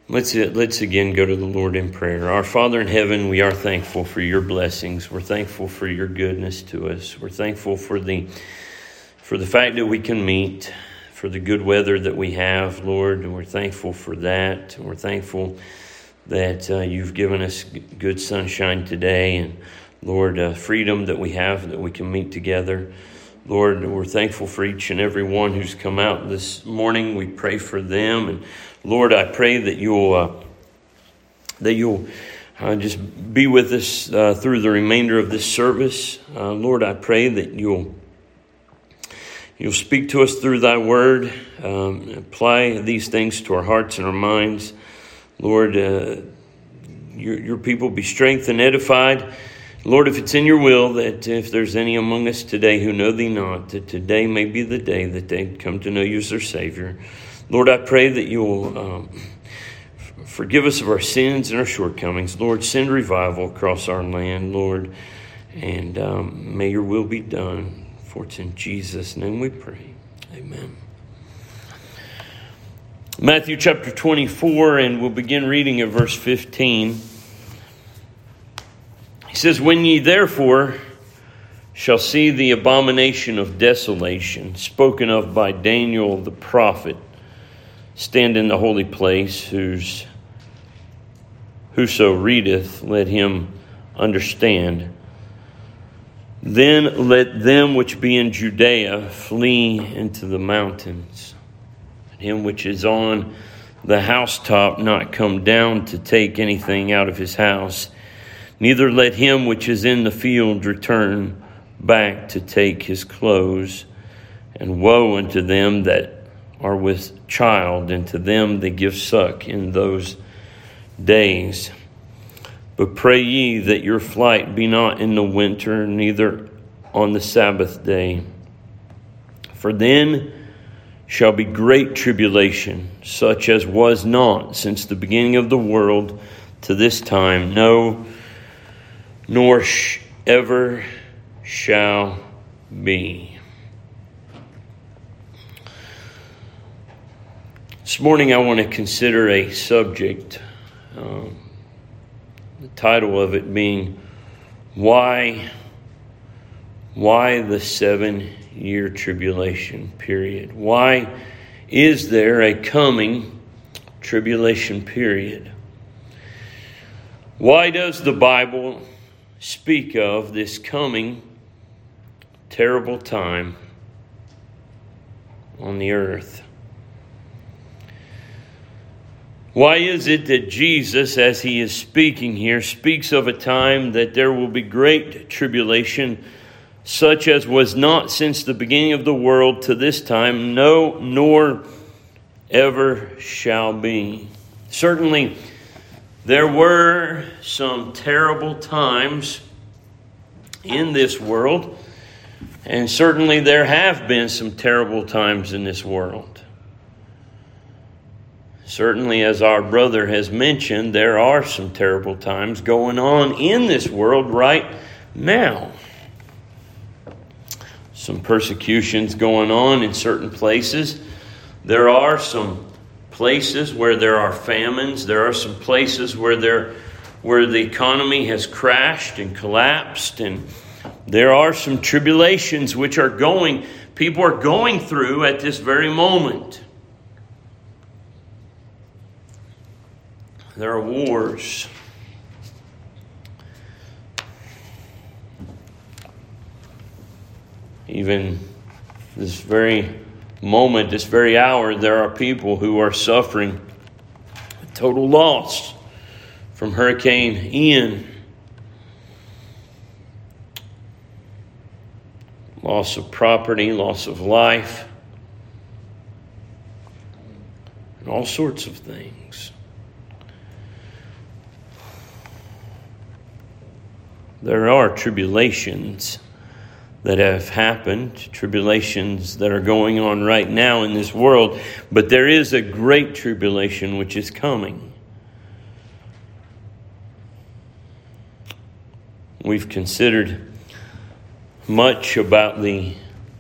Let's again go to the Lord in prayer. Our Father in heaven, we are thankful for your blessings. We're thankful for your goodness to us. We're thankful for the fact that we can meet, for the good weather that we have, Lord. And we're thankful for that. And we're thankful that you've given us good sunshine today. And Lord, freedom that we have, that we can meet together. Lord, we're thankful for each and every one who's come out this morning. We pray for them. And Lord, I pray that you'll just be with us through the remainder of this service. Lord, I pray that you'll speak to us through thy word. Apply these things to our hearts and our minds. Lord, your people be strengthened, edified. Lord, if it's in your will that if there's any among us today who know thee not, that today may be the day that they come to know you as their Savior. Lord, I pray that you'll forgive us of our sins and our shortcomings. Lord, send revival across our land, Lord, and may your will be done. For it's in Jesus' name we pray. Amen. Matthew chapter 24, and we'll begin reading at verse 15. He says, "When ye therefore shall see the abomination of desolation spoken of by Daniel the prophet stand in the holy place, whoso readeth, let him understand. Then let them which be in Judea flee into the mountains, and him which is on the housetop not come down to take anything out of his house. Neither let him which is in the field return back to take his clothes. And woe unto them that are with child, and to them that give suck in those days. But pray ye that your flight be not in the winter, neither on the Sabbath day. For then shall be great tribulation, such as was not since the beginning of the world to this time, no, nor ever shall be." This morning I want to consider a subject, the title of it being, Why the 7-year tribulation period? Why is there a coming tribulation period? Why does the Bible speak of this coming terrible time on the earth? Why is it that Jesus, as he is speaking here, speaks of a time that there will be great tribulation, such as was not since the beginning of the world to this time, no, nor ever shall be? Certainly, there were some terrible times in this world, and certainly there have been some terrible times in this world. Certainly, as our brother has mentioned, there are some terrible times going on in this world right now. Some persecutions going on in certain places. There are some places where there are famines. There are some places where the economy has crashed and collapsed, and there are some tribulations which people are going through at this very moment. There are wars. Even this very moment, this very hour, there are people who are suffering total loss from Hurricane Ian. Loss of property, loss of life, and all sorts of things. There are tribulations that have happened, tribulations that are going on right now in this world, but there is a great tribulation which is coming. We've considered much about the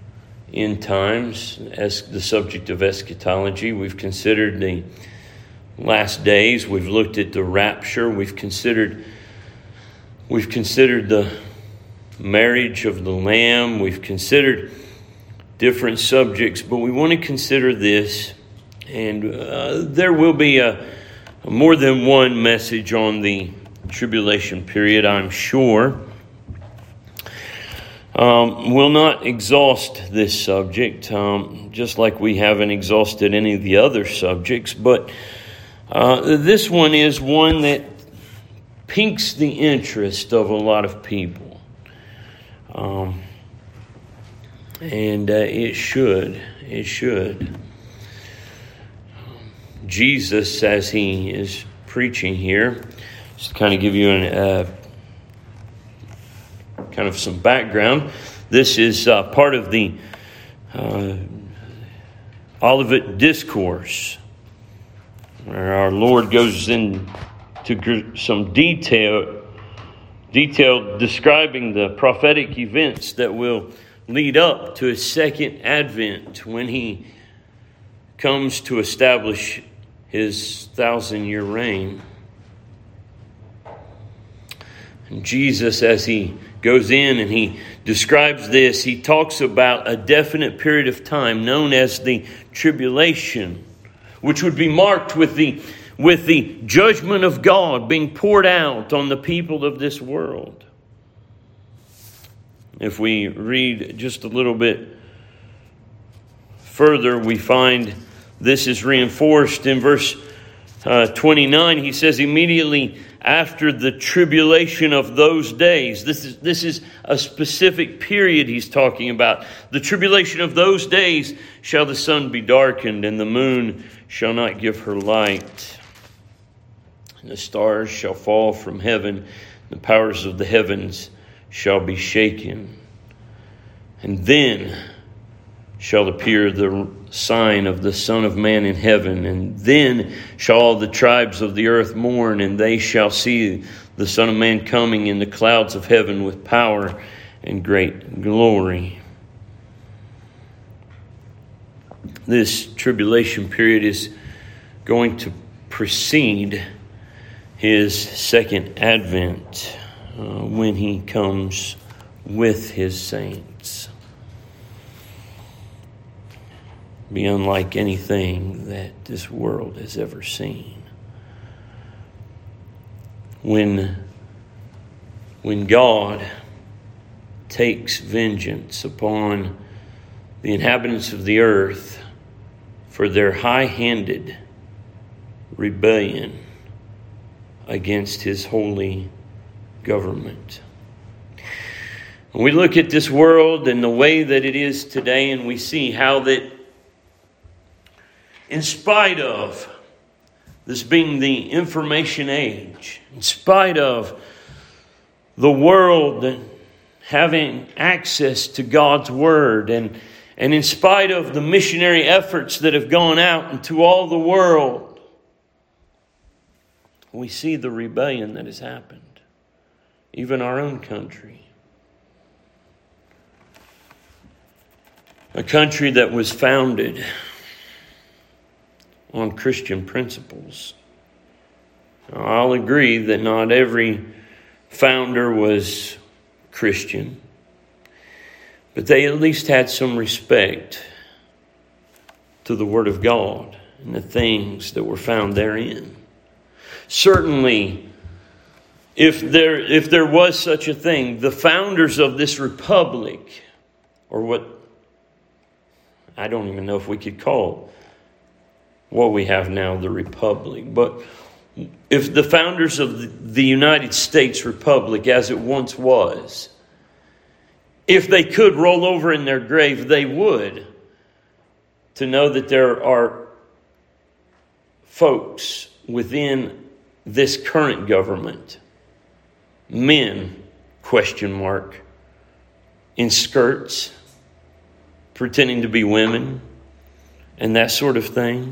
end times as the subject of eschatology. We've considered the last days. We've looked at the rapture. We've considered the marriage of the Lamb. We've considered different subjects, but we want to consider this. And there will be a more than one message on the tribulation period, I'm sure. We'll not exhaust this subject, just like we haven't exhausted any of the other subjects. But this one is one that piques the interest of a lot of people. And it should. It should. Jesus, as he is preaching here, just to kind of give you kind of some background. This is part of the Olivet Discourse, where our Lord goes into some detail describing the prophetic events that will lead up to his second advent, when he comes to establish his 1,000-year reign. And Jesus, as he goes in and he describes this, he talks about a definite period of time known as the tribulation, which would be marked with the judgment of God being poured out on the people of this world. If we read just a little bit further, we find this is reinforced in verse 29. He says, immediately after the tribulation of those days. This is a specific period he's talking about. The tribulation of those days shall the sun be darkened, and the moon shall not give her light. And the stars shall fall from heaven, the powers of the heavens shall be shaken. And then shall appear the sign of the Son of Man in heaven. And then shall all the tribes of the earth mourn, and they shall see the Son of Man coming in the clouds of heaven with power and great glory. This tribulation period is going to precede his second advent, when he comes with his saints. Be unlike anything that this world has ever seen. When God takes vengeance upon the inhabitants of the earth for their high-handed rebellion against his holy government. When we look at this world and the way that it is today, and we see how that in spite of this being the information age, in spite of the world having access to God's Word, and in spite of the missionary efforts that have gone out into all the world, we see the rebellion that has happened, even our own country. A country that was founded on Christian principles. Now, I'll agree that not every founder was Christian, but they at least had some respect to the Word of God and the things that were found therein. Certainly, if there was such a thing, the founders of this republic, or what I don't even know if we could call what we have now the republic, but if the founders of the United States Republic, as it once was, if they could roll over in their grave, they would, to know that there are folks within this current government, men, in skirts, pretending to be women, and that sort of thing.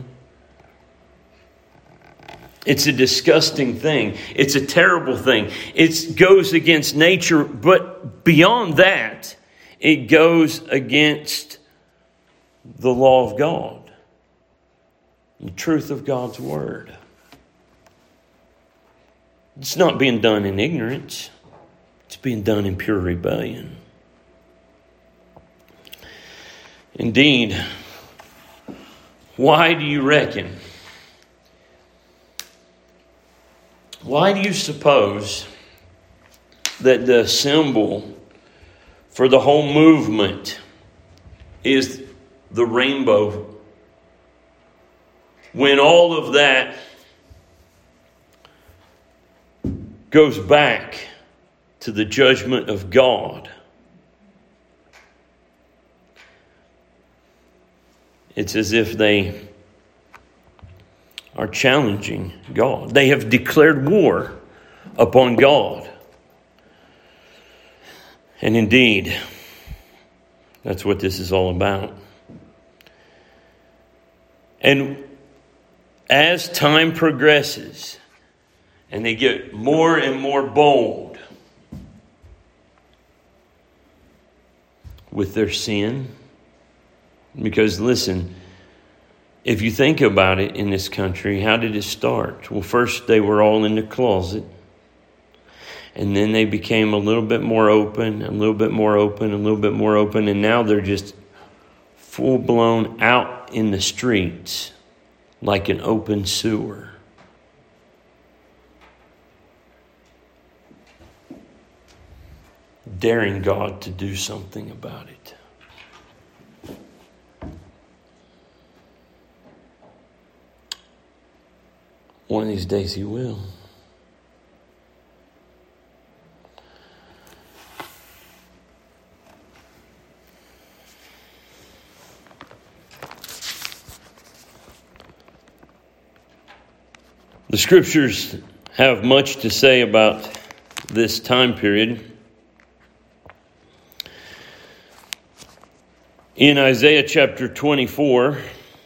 It's a disgusting thing. It's a terrible thing. It goes against nature, but beyond that, it goes against the law of God, the truth of God's Word. It's not being done in ignorance. It's being done in pure rebellion. Indeed, why do you reckon? Why do you suppose that the symbol for the whole movement is the rainbow, when all of that goes back to the judgment of God? It's as if they are challenging God. They have declared war upon God. And indeed, that's what this is all about. And as time progresses and they get more and more bold with their sin, because listen, if you think about it in this country, how did it start? Well, first they were all in the closet. And then they became a little bit more open, a little bit more open, a little bit more open. And now they're just full-blown out in the streets like an open sewer. Daring God to do something about it. One of these days He will. The scriptures have much to say about this time period. In Isaiah chapter 24,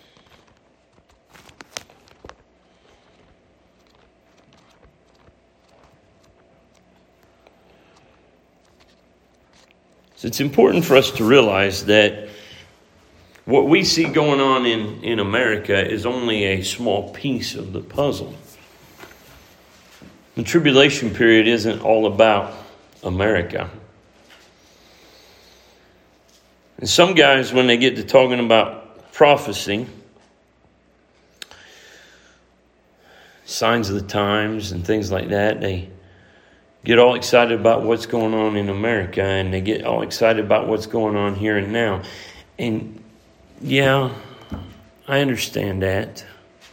it's important for us to realize that what we see going on in America is only a small piece of the puzzle. The tribulation period isn't all about America. And some guys, when they get to talking about prophecy, signs of the times and things like that, they get all excited about what's going on in America, and they get all excited about what's going on here and now. And yeah, I understand that.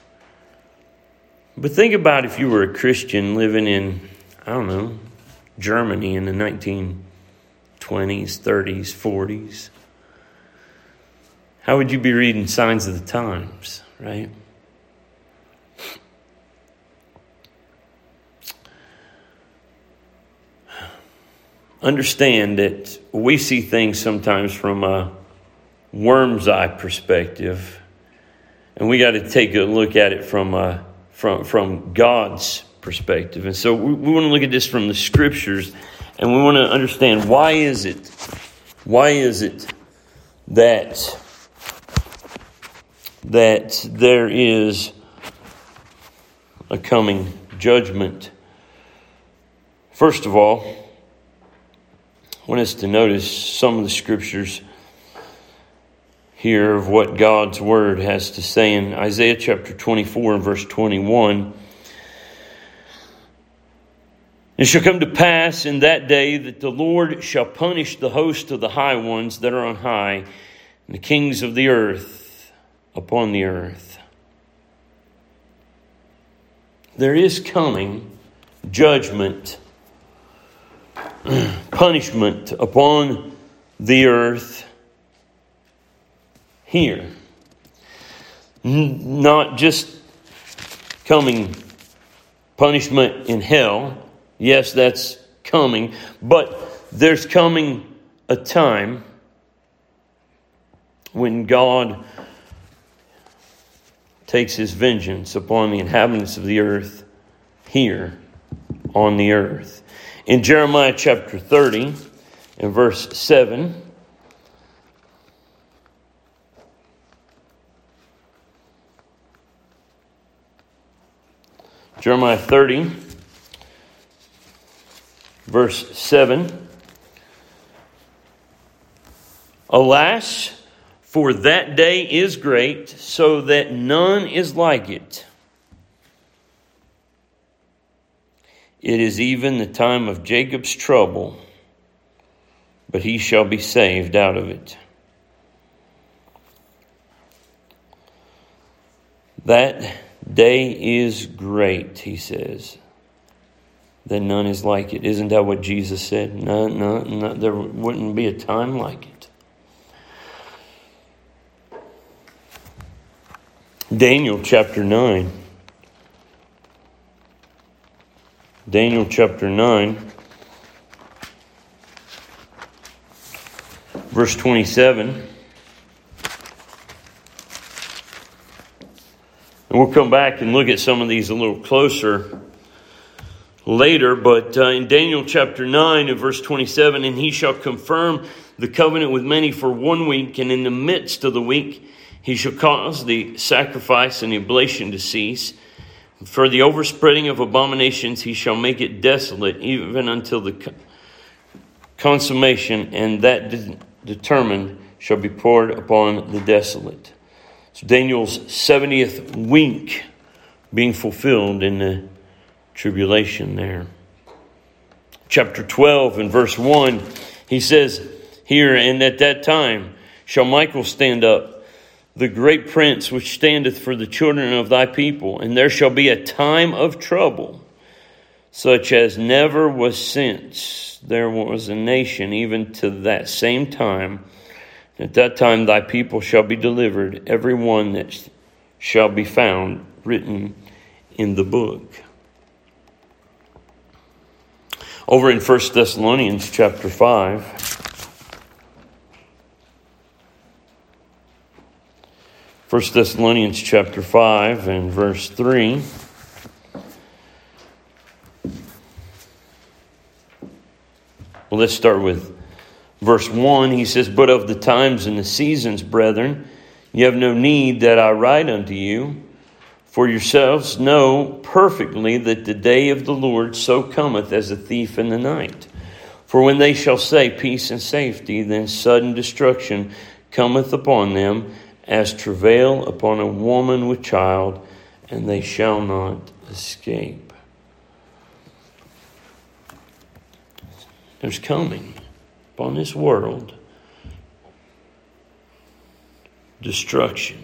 But think about if you were a Christian living in, I don't know, Germany in the 1920s, 30s, 40s. How would you be reading signs of the times, right? Understand that we see things sometimes from a worm's eye perspective, and we got to take a look at it from God's perspective. And so we want to look at this from the scriptures, and we want to understand why is it that there is a coming judgment. First of all, I want us to notice some of the scriptures here of what God's word has to say in Isaiah chapter 24 and verse 21. It shall come to pass in that day that the Lord shall punish the host of the high ones that are on high, and the kings of the earth upon the earth. There is coming judgment, punishment upon the earth here. Not just coming punishment in hell. Yes, that's coming. But there's coming a time when God takes His vengeance upon the inhabitants of the earth here on the earth. In Jeremiah chapter 30 and verse 7, Jeremiah 30 verse 7. Alas, for that day is great, so that none is like it. It is even the time of Jacob's trouble, but he shall be saved out of it. That day is great, he says, that none is like it. Isn't that what Jesus said? No, there wouldn't be a time like it. Daniel chapter 9. Daniel chapter 9, verse 27. And we'll come back and look at some of these a little closer later. But in Daniel chapter 9 and verse 27, and he shall confirm the covenant with many for 1 week, and in the midst of the week he shall cause the sacrifice and the oblation to cease. For the overspreading of abominations he shall make it desolate, even until the consummation, and that determined shall be poured upon the desolate. So Daniel's 70th week being fulfilled in the tribulation there. Chapter 12 and verse 1, he says here, and at that time shall Michael stand up, the great prince which standeth for the children of thy people, and there shall be a time of trouble, such as never was since there was a nation, even to that same time. At that time thy people shall be delivered, every one that shall be found written in the book. Over in 1 Thessalonians chapter 5, 1 Thessalonians chapter 5 and verse 3. Well, let's start with verse 1. He says, but of the times and the seasons, brethren, you have no need that I write unto you. For yourselves know perfectly that the day of the Lord so cometh as a thief in the night. For when they shall say peace and safety, then sudden destruction cometh upon them, as travail upon a woman with child, and they shall not escape. There's coming upon this world destruction.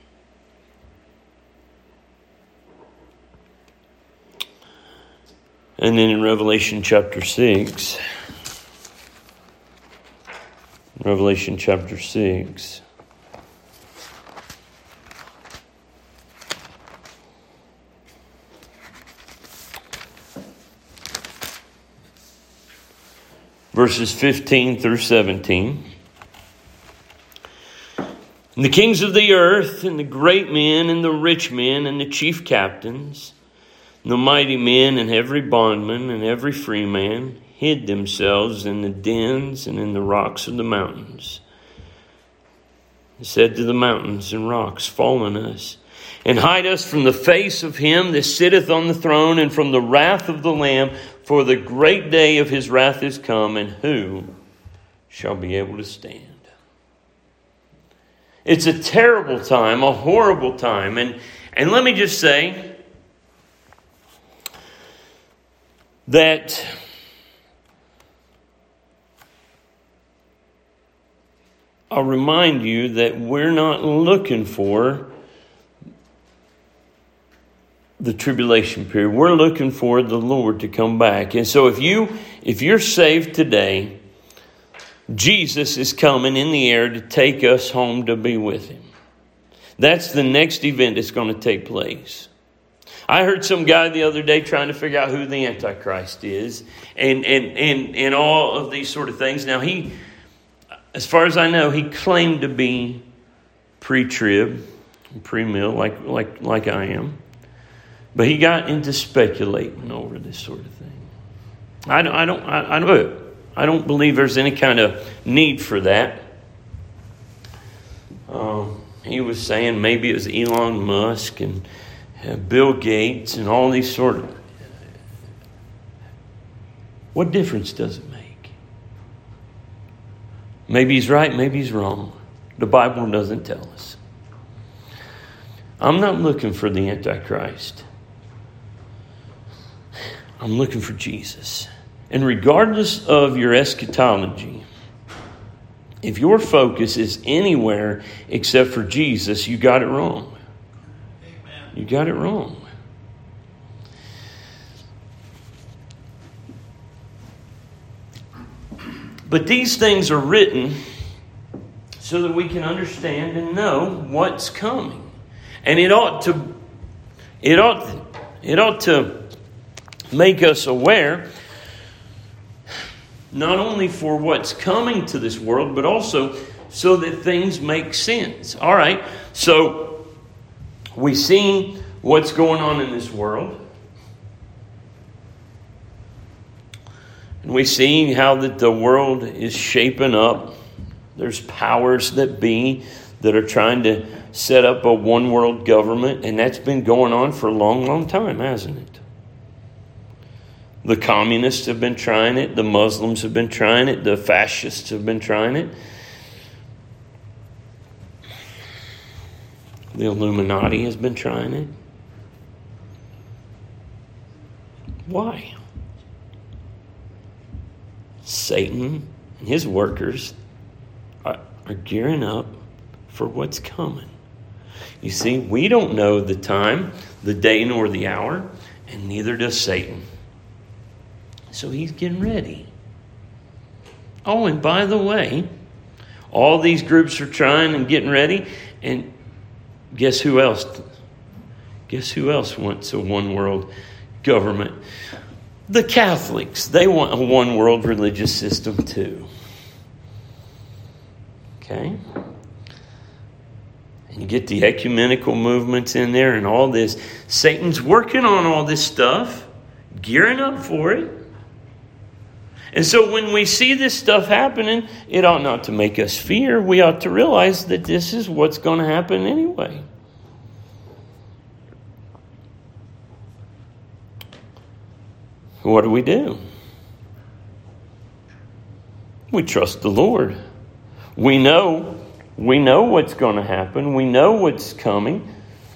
And then in Revelation chapter 6, Revelation chapter 6, verses 15 through 17. And the kings of the earth, and the great men, and the rich men, and the chief captains, and the mighty men, and every bondman, and every free man, hid themselves in the dens and in the rocks of the mountains. He said to the mountains and rocks, fall on us, and hide us from the face of him that sitteth on the throne, and from the wrath of the Lamb, for the great day of his wrath is come, and who shall be able to stand? It's a terrible time, a horrible time. And let me just say that I'll remind you that we're not looking for the tribulation period. We're looking for the Lord to come back. And so if you're saved today, Jesus is coming in the air to take us home to be with him. That's the next event that's going to take place. I heard some guy the other day trying to figure out who the Antichrist is and all of these sort of things. Now he, as far as I know, he claimed to be pre-trib, pre-mill, like I am. But he got into speculating over this sort of thing. I don't believe there's any kind of need for that. He was saying maybe it was Elon Musk and Bill Gates and all these sort of What difference does it make? Maybe he's right, maybe he's wrong. The Bible doesn't tell us. I'm not looking for the Antichrist. I'm looking for Jesus. And regardless of your eschatology, if your focus is anywhere except for Jesus, you got it wrong. Amen. You got it wrong. But these things are written so that we can understand and know what's coming. And it ought to make us aware not only for what's coming to this world, but also so that things make sense. All right, so we see what's going on in this world. And we see how that the world is shaping up. There's powers that be that are trying to set up a one world government. And that's been going on for a long, long time, hasn't it? The communists have been trying it. The Muslims have been trying it. The fascists have been trying it. The Illuminati has been trying it. Why? Satan and his workers are gearing up for what's coming. You see, we don't know the time, the day, nor the hour, and neither does Satan. So he's getting ready. Oh, and by the way, all these groups are trying and getting ready, and guess who else? Guess who else wants a one world government? The Catholics, they want a one world religious system too. Okay? And you get the ecumenical movements in there and all this. Satan's working on all this stuff, gearing up for it. And so when we see this stuff happening, it ought not to make us fear. We ought to realize that this is what's going to happen anyway. What do? We trust the Lord. We know what's going to happen. We know what's coming.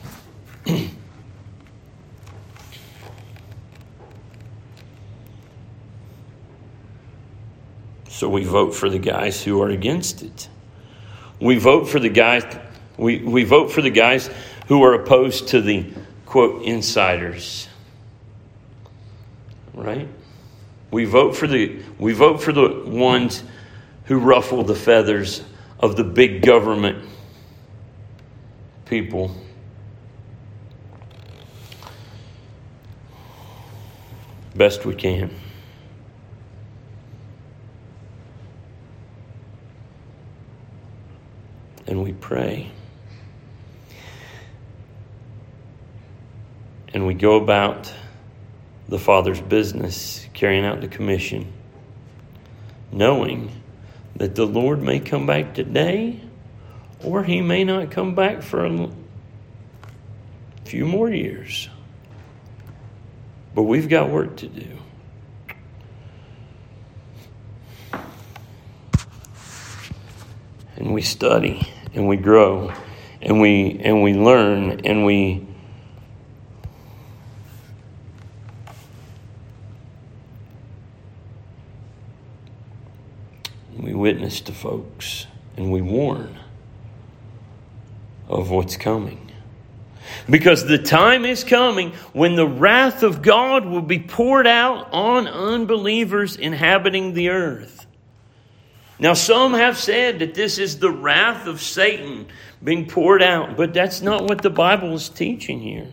So we vote for the guys who are against it. We vote for the guys. We vote for the guys who are opposed to the quote insiders. Right? We vote for the ones who ruffle the feathers of the big government people. Best we can. And we pray. And we go about the Father's business, carrying out the commission, knowing that the Lord may come back today, or he may not come back for a few more years. But we've got work to do. And we study, and we grow, and we learn, and we witness to folks, and we warn of what's coming. Because the time is coming when the wrath of God will be poured out on unbelievers inhabiting the earth. Now, some have said that this is the wrath of Satan being poured out, but that's not what the Bible is teaching here.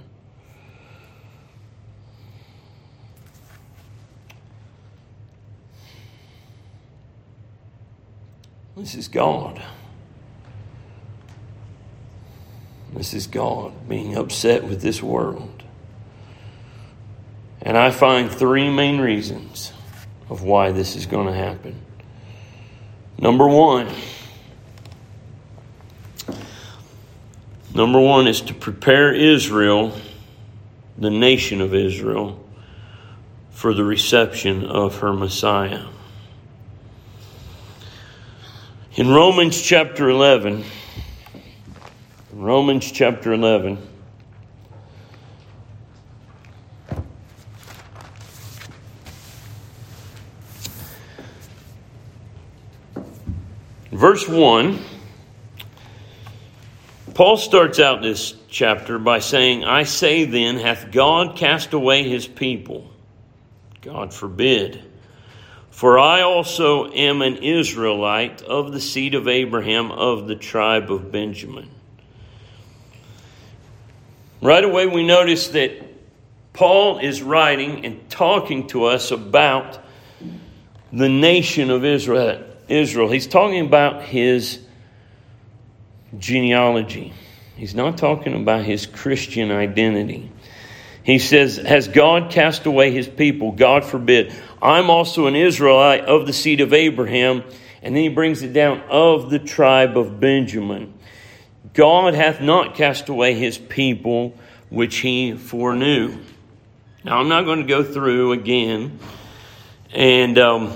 This is God. This is God being upset with this world. And I find three main reasons of why this is going to happen. Number one is to prepare Israel, the nation of Israel, for the reception of her Messiah. In Romans chapter 11, verse 1, Paul starts out this chapter by saying, I say then, hath God cast away his people? God forbid. For I also am an Israelite of the seed of Abraham, of the tribe of Benjamin. Right away we notice that Paul is writing and talking to us about the nation of Israel. He's talking about his genealogy. He's not talking about his Christian identity. He says, has God cast away his people? God forbid. I'm also an Israelite of the seed of Abraham. And then he brings it down, of the tribe of Benjamin. God hath not cast away his people, which he foreknew. Now, I'm not going to go through again and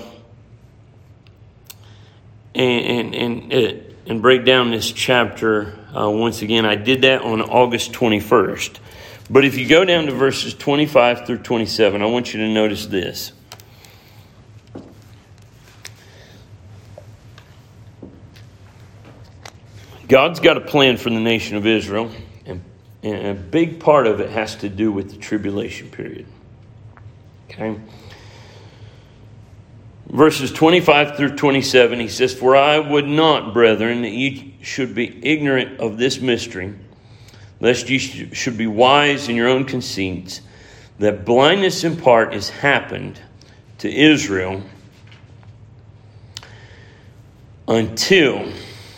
break down this chapter once again. I did that on August 21st. But if you go down to verses 25 through 27, I want you to notice this. God's got a plan for the nation of Israel, and a big part of it has to do with the tribulation period. Okay? Verses 25 through 27, he says, For I would not, brethren, that ye should be ignorant of this mystery, lest ye should be wise in your own conceits, that blindness in part is happened to Israel until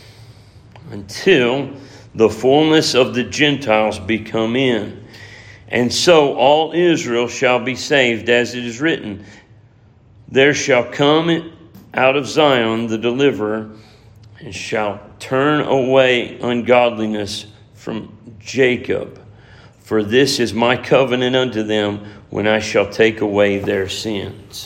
the fullness of the Gentiles be come in. And so all Israel shall be saved, as it is written, there shall come out of Zion the deliverer, and shall turn away ungodliness from Jacob. For this is my covenant unto them, when I shall take away their sins.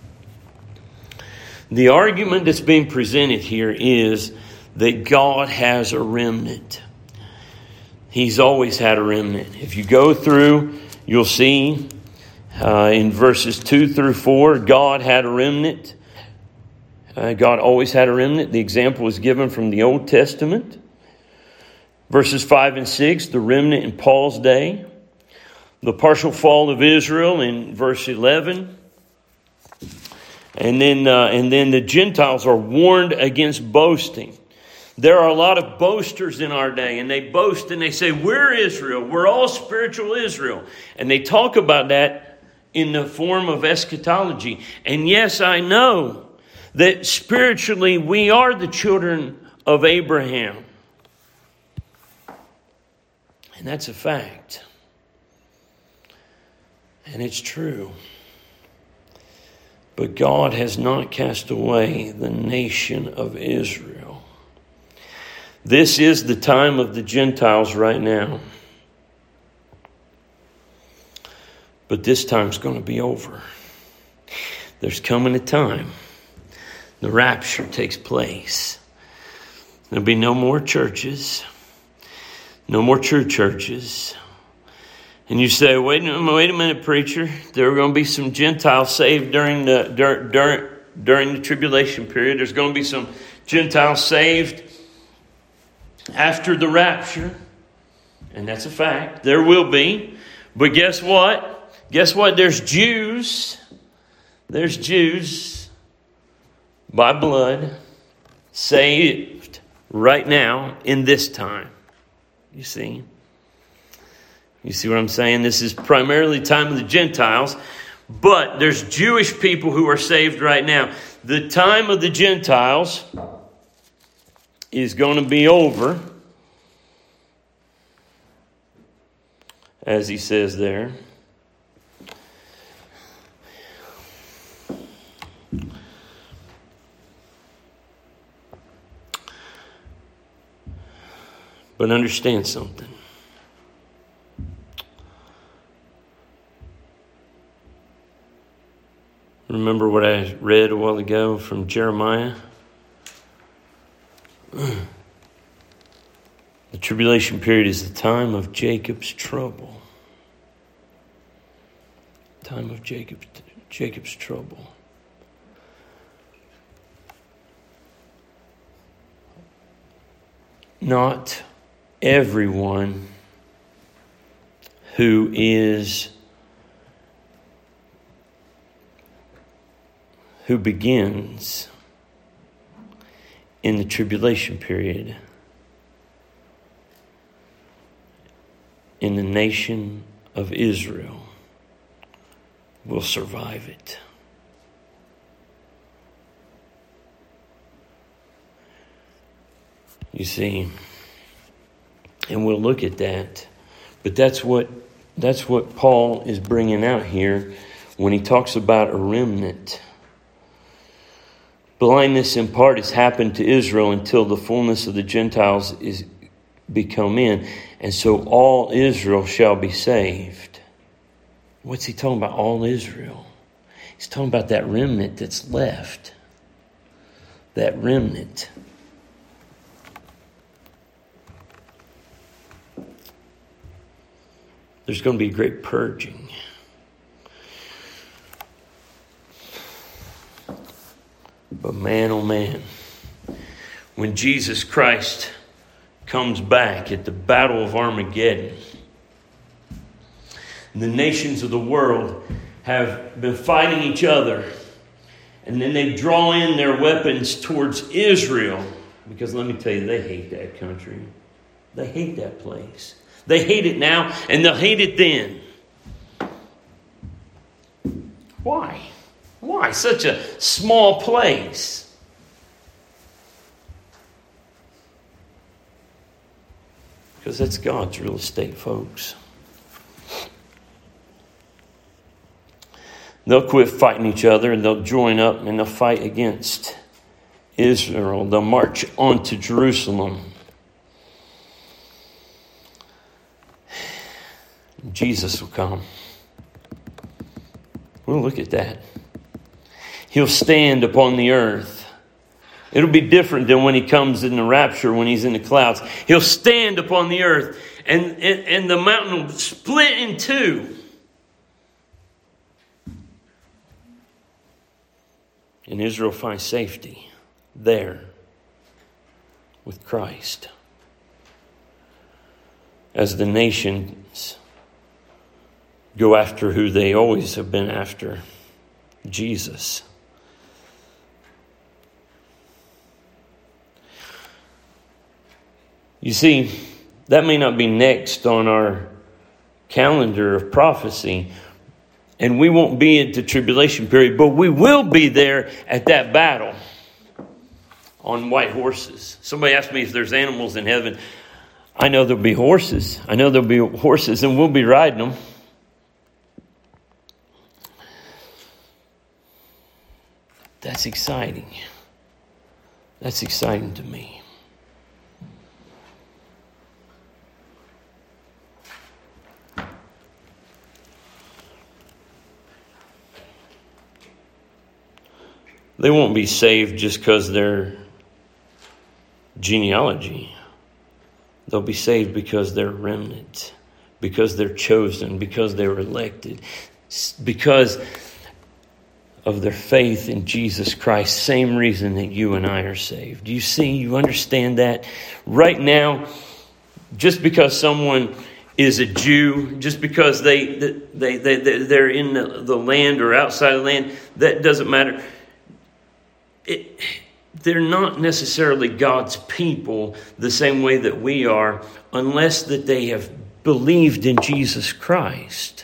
The argument that's being presented here is that God has a remnant. He's always had a remnant. If you go through, you'll see in verses 2 through 4, God had a remnant. God always had a remnant. The example was given from the Old Testament. Verses 5 and 6, the remnant in Paul's day. The partial fall of Israel in verse 11. And then the Gentiles are warned against boasting. There are a lot of boasters in our day, and they boast and they say, we're Israel. We're all spiritual Israel. And they talk about that in the form of eschatology. And yes, I know that spiritually we are the children of Abraham. And that's a fact. And it's true. But God has not cast away the nation of Israel. This is the time of the Gentiles right now. But this time's going to be over. There's coming a time. The rapture takes place. There'll be no more churches. No more true churches. And you say, wait a minute, preacher. There are going to be some Gentiles saved during the tribulation period. There's going to be some Gentiles saved after the rapture. And that's a fact. There will be. But guess what? There's Jews. There's Jews by blood saved right now in this time. You see? You see what I'm saying? This is primarily time of the Gentiles, but there's Jewish people who are saved right now. The time of the Gentiles is going to be over, as he says there. But understand something. Remember what I read a while ago from Jeremiah? The tribulation period is the time of Jacob's trouble. Time of Jacob's trouble. Not everyone who begins in the tribulation period in the nation of Israel will survive it. You see, and we'll look at that, but that's what Paul is bringing out here when he talks about a remnant. Blindness in part has happened to Israel until the fullness of the Gentiles is become in, and so all Israel shall be saved. What's he talking about, all Israel? He's talking about that remnant that's left. That remnant. There's going to be great purging. But man, oh man, when Jesus Christ comes back at the Battle of Armageddon, the nations of the world have been fighting each other, and then they draw in their weapons towards Israel, because let me tell you, they hate that country. They hate that place. They hate it now, and they'll hate it then. Why? Why such a small place? Because that's God's real estate, folks. They'll quit fighting each other and they'll join up and they'll fight against Israel. They'll march on to Jerusalem. Jesus will come. We'll look at that. He'll stand upon the earth. It'll be different than when he comes in the rapture, when he's in the clouds. He'll stand upon the earth and the mountain will split in two. And Israel finds safety there with Christ. As the nations go after who they always have been after, Jesus. You see, that may not be next on our calendar of prophecy, and we won't be at the tribulation period, but we will be there at that battle on white horses. Somebody asked me if there's animals in heaven. I know there'll be horses. I know there'll be horses, and we'll be riding them. That's exciting. That's exciting to me. They won't be saved just because they're genealogy. They'll be saved because they're remnant, because they're chosen, because they were elected, because of their faith in Jesus Christ. Same reason that you and I are saved. Do you see? You understand that? Right now, just because someone is a Jew, just because they're in the land or outside of the land, that doesn't matter. They're not necessarily God's people the same way that we are, unless that they have believed in Jesus Christ.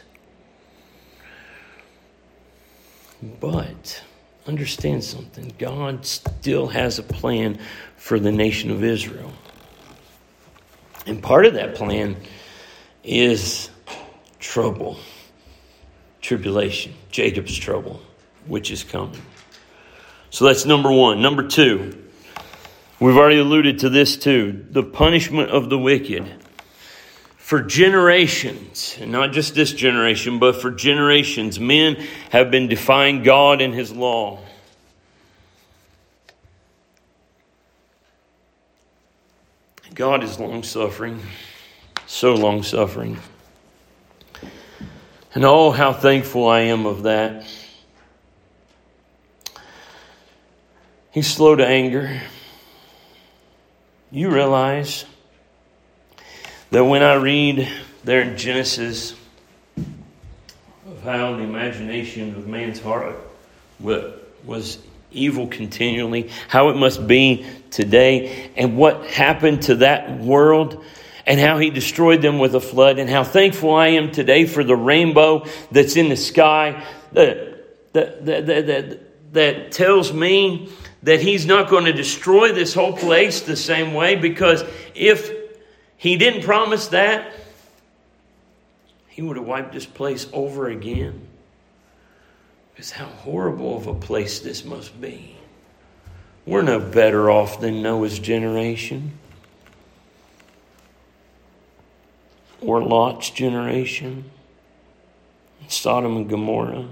But understand something. God still has a plan for the nation of Israel. And part of that plan is trouble, tribulation, Jacob's trouble, which is coming. So that's number one. Number two, we've already alluded to this too. The punishment of the wicked. For generations, and not just this generation, but for generations, men have been defying God and His law. God is long-suffering, so long-suffering. And oh, how thankful I am of that. He's slow to anger. You realize that when I read there in Genesis of how the imagination of man's heart was evil continually, how it must be today, and what happened to that world, and how He destroyed them with a flood, and how thankful I am today for the rainbow that's in the sky that tells me that He's not going to destroy this whole place the same way, because if He didn't promise that, He would have wiped this place over again. Because how horrible of a place this must be. We're no better off than Noah's generation. Or Lot's generation. Sodom and Gomorrah.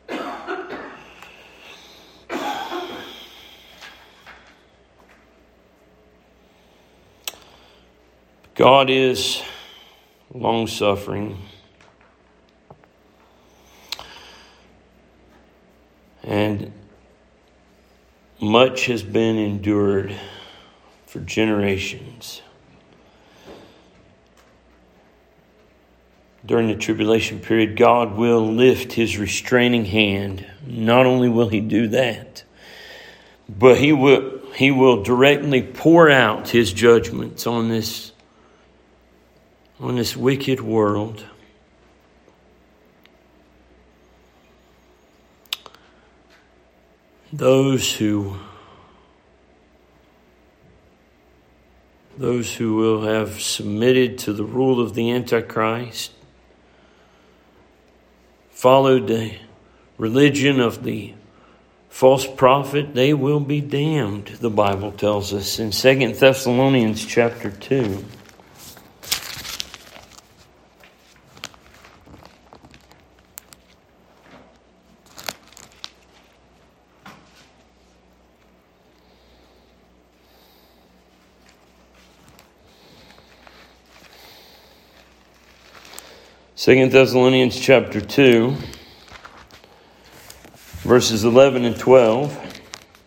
God is long-suffering. And much has been endured for generations. During the tribulation period, God will lift His restraining hand. Not only will He do that, but He will directly pour out His judgments on this wicked world. Those who will have submitted to the rule of the Antichrist, followed the religion of the false prophet, they will be damned, the Bible tells us in 2 Thessalonians chapter 2. Second Thessalonians chapter 2, verses 11 and 12.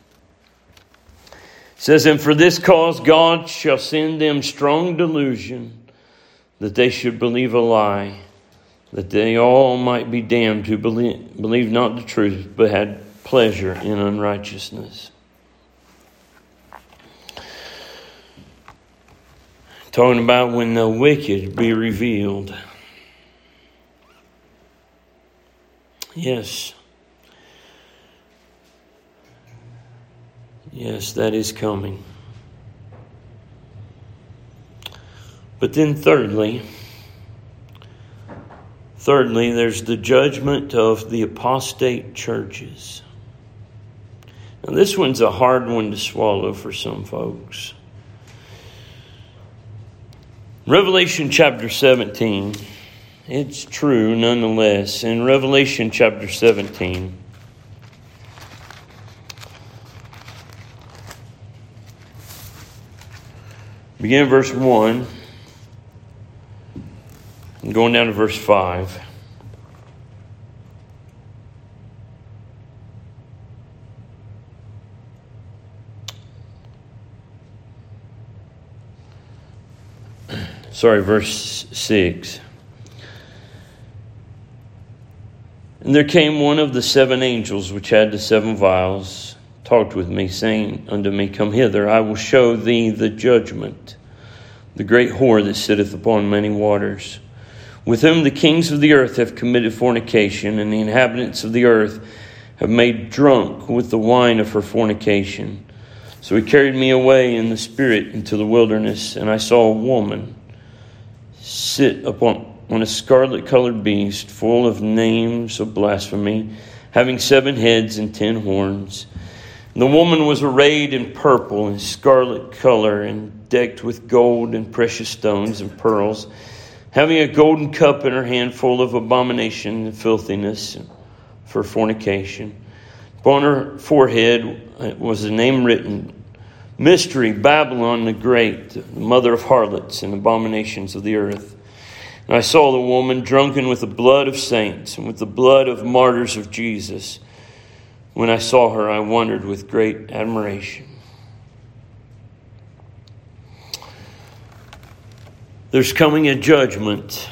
Says, "And for this cause God shall send them strong delusion, that they should believe a lie, that they all might be damned who believe not the truth, but had pleasure in unrighteousness." Talking about when the wicked be revealed. Yes. Yes, that is coming. But then thirdly, there's the judgment of the apostate churches. Now this one's a hard one to swallow for some folks. Revelation chapter 17. It's true nonetheless. In Revelation chapter 17, begin verse 1 and going down to verse 5. Verse 6. "And there came one of the 7 angels which had the 7 vials, talked with me, saying unto me, Come hither, I will show thee the judgment, the great whore that sitteth upon many waters, with whom the kings of the earth have committed fornication, and the inhabitants of the earth have made drunk with the wine of her fornication. So he carried me away in the spirit into the wilderness, and I saw a woman sit on a scarlet-colored beast, full of names of blasphemy, having 7 heads and 10 horns. And the woman was arrayed in purple and scarlet color, and decked with gold and precious stones and pearls, having a golden cup in her hand full of abomination and filthiness for fornication. Upon her forehead was a name written, Mystery, Babylon the Great, the mother of harlots and abominations of the earth. And I saw the woman drunken with the blood of saints and with the blood of martyrs of Jesus. When I saw her, I wondered with great admiration. There's coming a judgment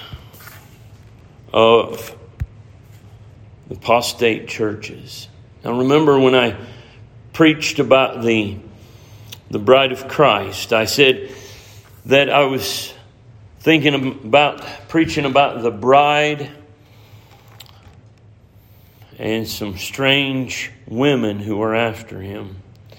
of the apostate churches. Now remember when I preached about the bride of Christ, I said that I was thinking about preaching about the bride and some strange women who are after him.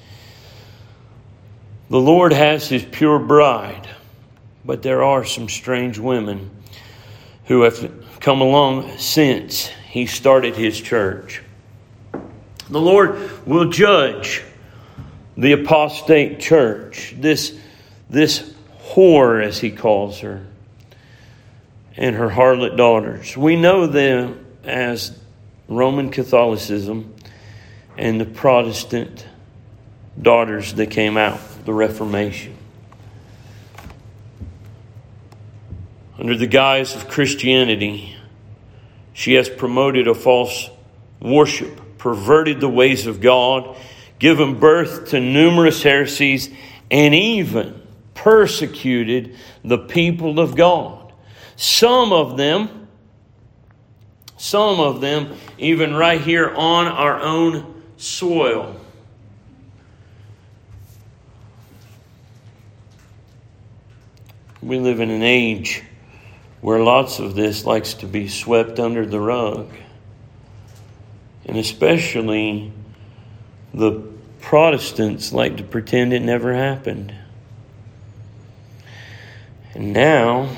The Lord has his pure bride, but there are some strange women who have come along since he started his church. The Lord will judge the apostate church, this whore, as he calls her, and her harlot daughters. We know them as Roman Catholicism and the Protestant daughters that came out, the Reformation. Under the guise of Christianity, she has promoted a false worship, perverted the ways of God, given birth to numerous heresies, and even persecuted the people of God. Some of them even right here on our own soil. We live in an age where lots of this likes to be swept under the rug. And especially the Protestants like to pretend it never happened. And now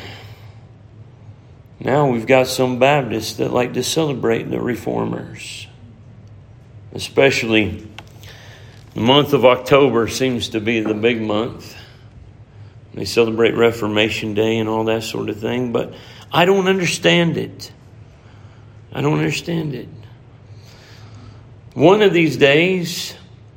we've got some Baptists that like to celebrate the Reformers. Especially the month of October seems to be the big month. They celebrate Reformation Day and all that sort of thing. But I don't understand it. One of these days,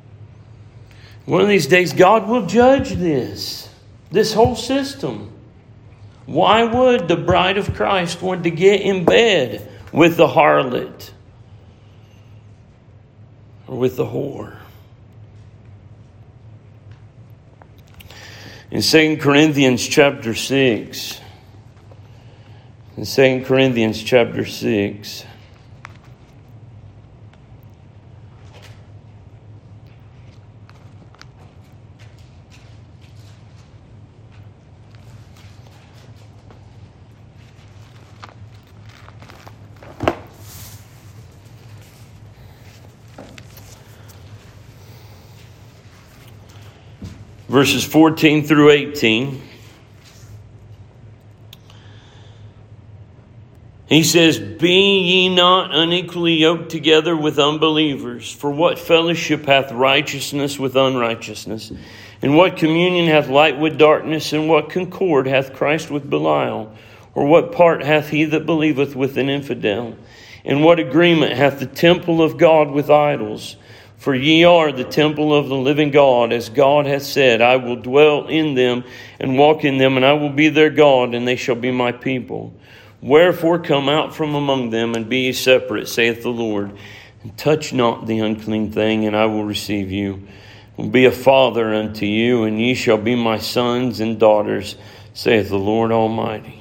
God will judge this whole system. Why would the bride of Christ want to get in bed with the harlot or with the whore? In 2 Corinthians chapter 6, verses 14 through 18. He says, Be ye not unequally yoked together with unbelievers. For what fellowship hath righteousness with unrighteousness? And what communion hath light with darkness? And what concord hath Christ with Belial? Or what part hath he that believeth with an infidel? And what agreement hath the temple of God with idols? For ye are the temple of the living God, as God hath said, I will dwell in them and walk in them, and I will be their God, and they shall be my people. Wherefore come out from among them, and be ye separate, saith the Lord, and touch not the unclean thing, and I will receive you. I will be a father unto you, and ye shall be my sons and daughters, saith the Lord Almighty.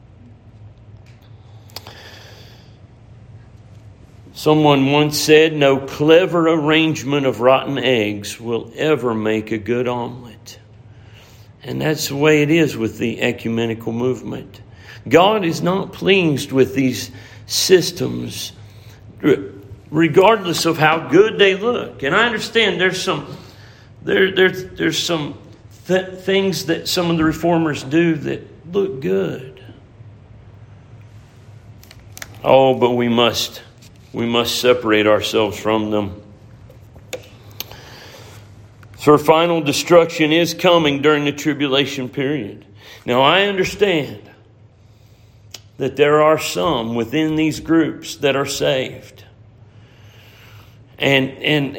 Someone once said, no clever arrangement of rotten eggs will ever make a good omelet. And that's the way it is with the ecumenical movement. God is not pleased with these systems, regardless of how good they look. And I understand there's some things that some of the reformers do that look good. Oh, but we must separate ourselves from them. So final destruction is coming during the tribulation period. Now I understand that there are some within these groups that are saved. And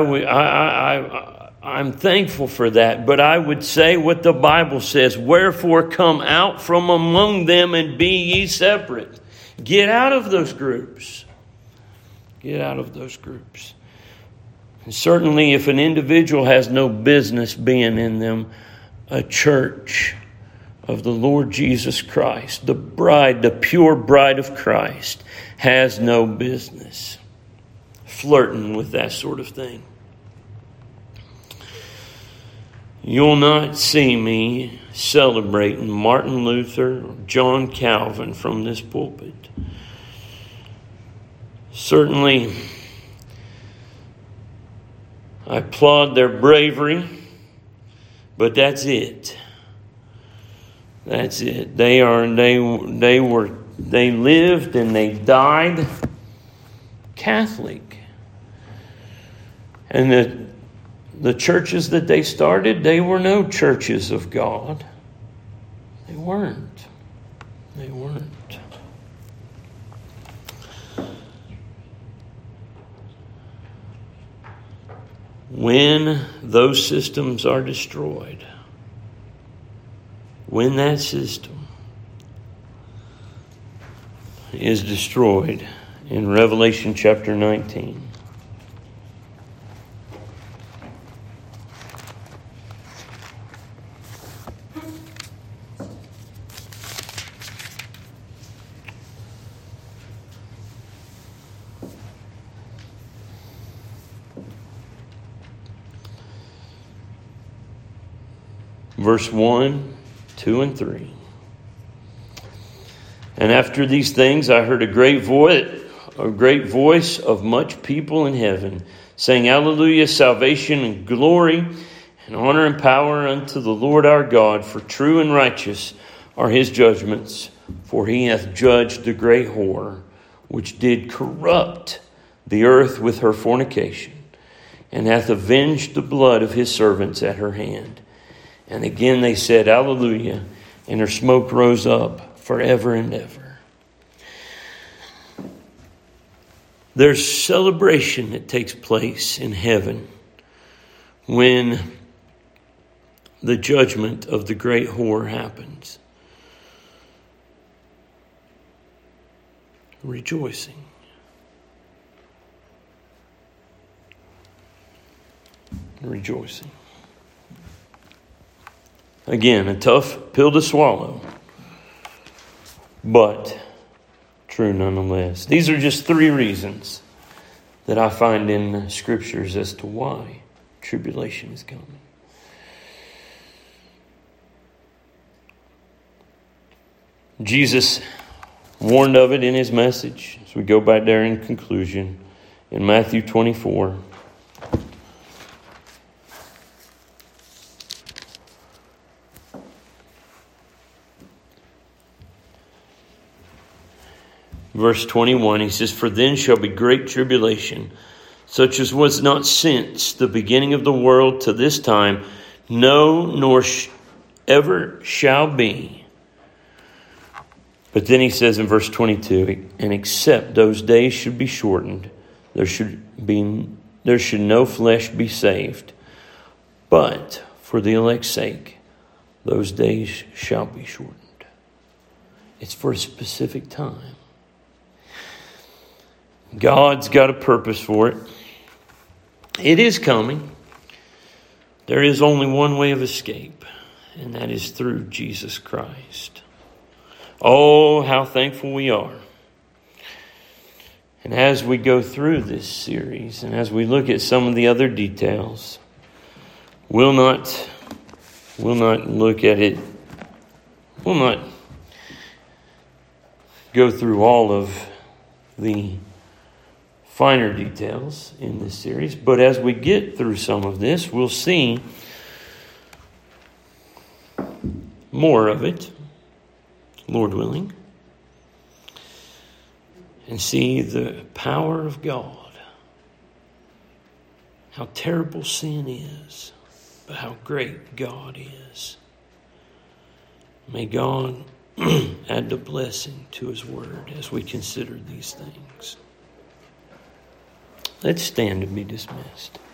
I'm thankful for that. But I would say what the Bible says, wherefore come out from among them and be ye separate. Get out of those groups. Get out of those groups. And certainly if an individual has no business being in them, a church of the Lord Jesus Christ, the bride, the pure bride of Christ, has no business flirting with that sort of thing. You'll not see me celebrating Martin Luther or John Calvin from this pulpit. Certainly, I applaud their bravery, but that's it. That's it. They lived and they died Catholic. And the churches that they started, they were no churches of God. They weren't. They weren't. When those systems are destroyed, when that system is destroyed in Revelation chapter 19, verse 1, 2, and 3. And after these things I heard a great voice of much people in heaven, saying, Alleluia, salvation and glory and honor and power unto the Lord our God, for true and righteous are his judgments, for he hath judged the great whore, which did corrupt the earth with her fornication, and hath avenged the blood of his servants at her hand. And again they said, Alleluia, and her smoke rose up forever and ever. There's celebration that takes place in heaven when the judgment of the great whore happens. Rejoicing. Rejoicing. Again, a tough pill to swallow, but true nonetheless. These are just 3 reasons that I find in the scriptures as to why tribulation is coming. Jesus warned of it in his message. As we go back there in conclusion, in Matthew 24. Verse 21, he says, For then shall be great tribulation, such as was not since the beginning of the world to this time, no, nor ever shall be. But then he says in verse 22, And except those days should be shortened, there should no flesh be saved. But for the elect's sake, those days shall be shortened. It's for a specific time. God's got a purpose for it. It is coming. There is only one way of escape, and that is through Jesus Christ. Oh, how thankful we are. And as we go through this series, and as we look at some of the other details, we'll not look at it. We'll not go through all of the finer details in this series. But as we get through some of this, we'll see more of it, Lord willing, and see the power of God. How terrible sin is, but how great God is. May God add the blessing to his word as we consider these things. Let's stand and be dismissed.